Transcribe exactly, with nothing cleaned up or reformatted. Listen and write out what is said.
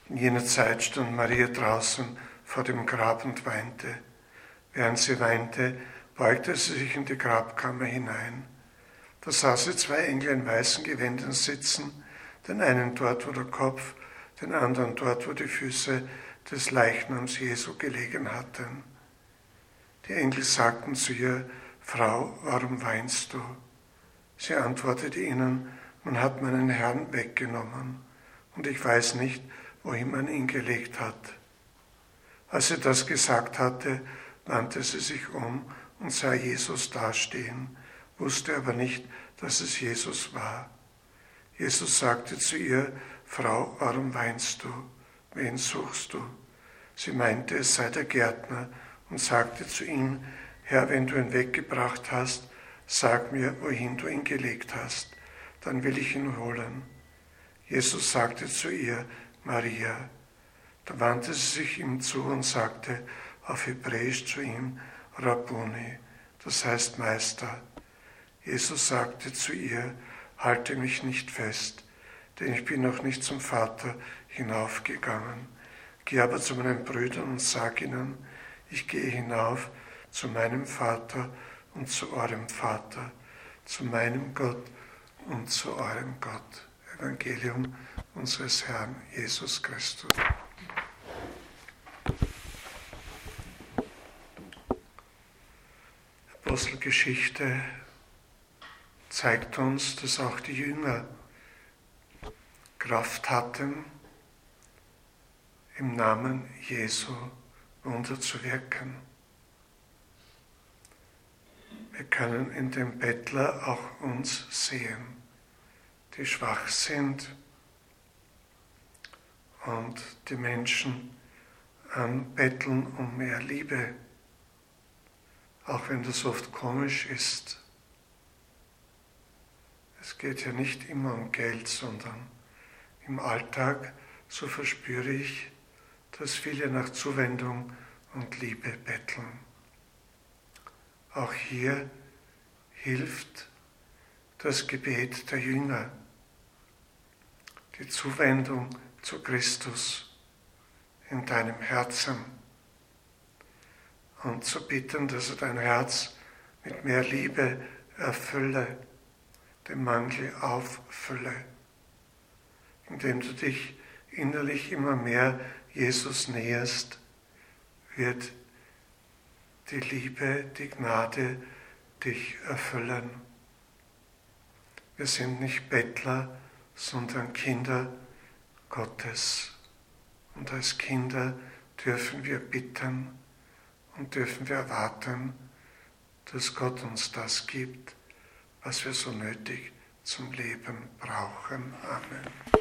In jener Zeit stand Maria draußen vor dem Grab und weinte. Während sie weinte, beugte sie sich in die Grabkammer hinein. Da sah sie zwei Engel in weißen Gewändern sitzen, den einen dort, wo der Kopf, den anderen dort, wo die Füße des Leichnams Jesu gelegen hatten. Die Engel sagten zu ihr: Frau, warum weinst du? Sie antwortete ihnen: Man hat meinen Herrn weggenommen, und ich weiß nicht, wohin man ihn gelegt hat. Als sie das gesagt hatte, wandte sie sich um und sah Jesus dastehen, wusste aber nicht, dass es Jesus war. Jesus sagte zu ihr: Frau, warum weinst du? Wen suchst du? Sie meinte, es sei der Gärtner, und sagte zu ihm: Herr, wenn du ihn weggebracht hast, sag mir, wohin du ihn gelegt hast, dann will ich ihn holen. Jesus sagte zu ihr: Maria. Da wandte sie sich ihm zu und sagte auf Hebräisch zu ihm: Rabbuni, das heißt Meister. Jesus sagte zu ihr: Halte mich nicht fest, denn ich bin noch nicht zum Vater hinaufgegangen. Geh aber zu meinen Brüdern und sag ihnen: Ich gehe hinauf zu meinem Vater und zu eurem Vater, zu meinem Gott und zu eurem Gott. Evangelium unseres Herrn Jesus Christus. Apostelgeschichte zeigt uns, dass auch die Jünger Kraft hatten, im Namen Jesu Wunder zu wirken. Wir können in dem Bettler auch uns sehen, die schwach sind und die Menschen anbetteln um mehr Liebe, auch wenn das oft komisch ist. Es geht ja nicht immer um Geld, sondern im Alltag, so verspüre ich, dass viele nach Zuwendung und Liebe betteln. Auch hier hilft das Gebet der Jünger, die Zuwendung zu Christus in deinem Herzen und zu bitten, dass er dein Herz mit mehr Liebe erfülle, den Mangel auffülle, indem du dich innerlich immer mehr Jesus näherst, wird die Liebe, die Gnade dich erfüllen. Wir sind nicht Bettler, sondern Kinder Gottes. Und als Kinder dürfen wir bitten und dürfen wir erwarten, dass Gott uns das gibt, was wir so nötig zum Leben brauchen. Amen.